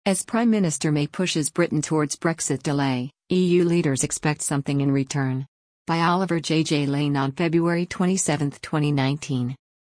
As Prime Minister May pushes Britain towards Brexit delay, EU leaders expect something in return. By Oliver J. Lane on February 27, 2019.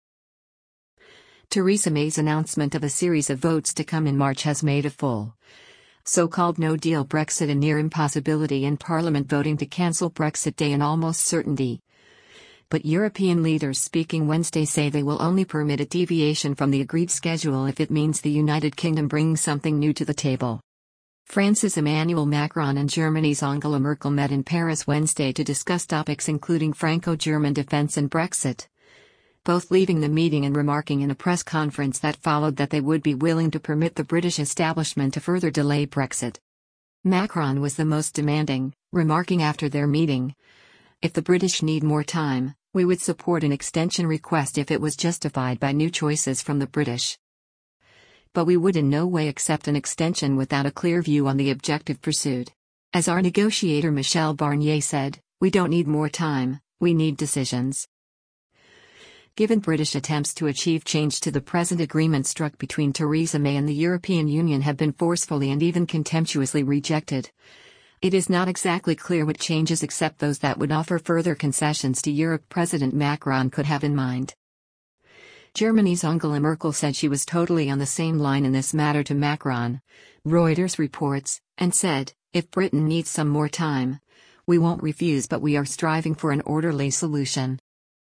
Theresa May's announcement of a series of votes to come in March has made a full so-called no-deal Brexit a near impossibility and Parliament voting to cancel Brexit Day an almost certainty. But European leaders speaking Wednesday say they will only permit a deviation from the agreed schedule if it means the United Kingdom brings something new to the table. France's Emmanuel Macron and Germany's Angela Merkel met in Paris Wednesday to discuss topics including Franco-German defense and Brexit, both leaving the meeting and remarking in a press conference that followed that they would be willing to permit the British establishment to further delay Brexit. Macron was the most demanding, remarking after their meeting, "If the British need more time, we would support an extension request if it was justified by new choices from the British. But we would in no way accept an extension without a clear view on the objective pursued. As our negotiator Michel Barnier said, we don't need more time, we need decisions." Given British attempts to achieve change to the present agreement struck between Theresa May and the European Union have been forcefully and even contemptuously rejected, it is not exactly clear what changes except those that would offer further concessions to Europe President Macron could have in mind. Germany's Angela Merkel said she was totally on the same line in this matter to Macron, Reuters reports, and said, "If Britain needs some more time, we won't refuse, but we are striving for an orderly solution."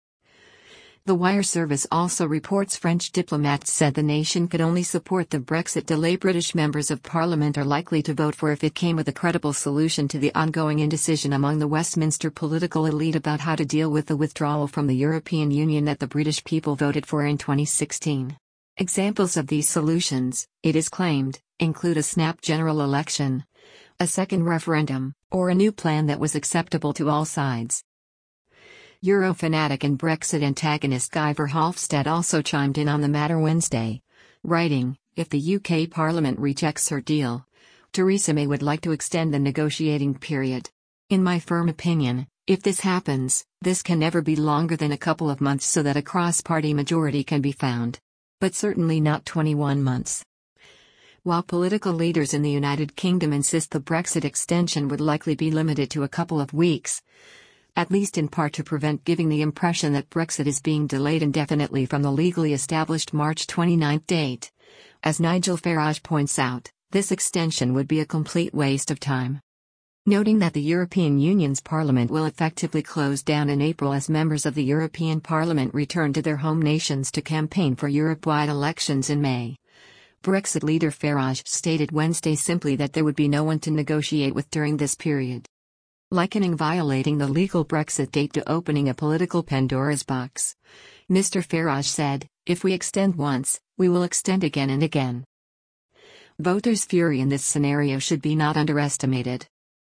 The Wire service also reports French diplomats said the nation could only support the Brexit delay British members of Parliament are likely to vote for if it came with a credible solution to the ongoing indecision among the Westminster political elite about how to deal with the withdrawal from the European Union that the British people voted for in 2016. Examples of these solutions, it is claimed, include a snap general election, a second referendum, or a new plan that was acceptable to all sides. Eurofanatic and Brexit antagonist Guy Verhofstadt also chimed in on the matter Wednesday, writing, "If the UK Parliament rejects her deal, Theresa May would like to extend the negotiating period. In my firm opinion, if this happens, this can never be longer than a couple of months so that a cross-party majority can be found. But certainly not 21 months." While political leaders in the United Kingdom insist the Brexit extension would likely be limited to a couple of weeks, at least in part to prevent giving the impression that Brexit is being delayed indefinitely from the legally established March 29 date. As Nigel Farage points out, this extension would be a complete waste of time. Noting that the European Union's Parliament will effectively close down in April as members of the European Parliament return to their home nations to campaign for Europe-wide elections in May, Brexit leader Farage stated Wednesday simply that there would be no one to negotiate with during this period, likening violating the legal Brexit date to opening a political Pandora's box. Mr. Farage said, "If we extend once, we will extend again and again." Voters' fury in this scenario should be not underestimated.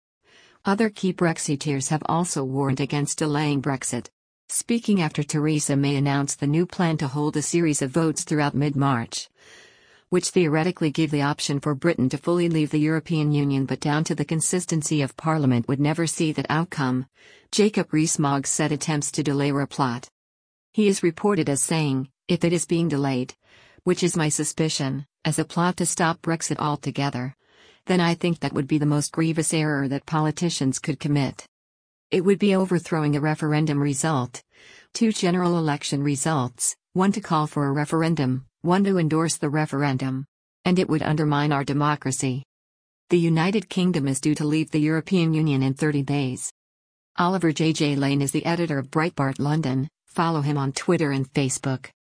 Other key Brexiteers have also warned against delaying Brexit. Speaking after Theresa May announced the new plan to hold a series of votes throughout mid-March, which theoretically give the option for Britain to fully leave the European Union but down to the consistency of Parliament would never see that outcome, Jacob Rees-Mogg said attempts to delay were a plot. He is reported as saying, "If it is being delayed, which is my suspicion, as a plot to stop Brexit altogether, then I think that would be the most grievous error that politicians could commit. It would be overthrowing a referendum result, 2 general election results, one to call for a referendum, one to endorse the referendum. And it would undermine our democracy." The United Kingdom is due to leave the European Union in 30 days. Oliver J. Lane is the editor of Breitbart London. Follow him on Twitter and Facebook.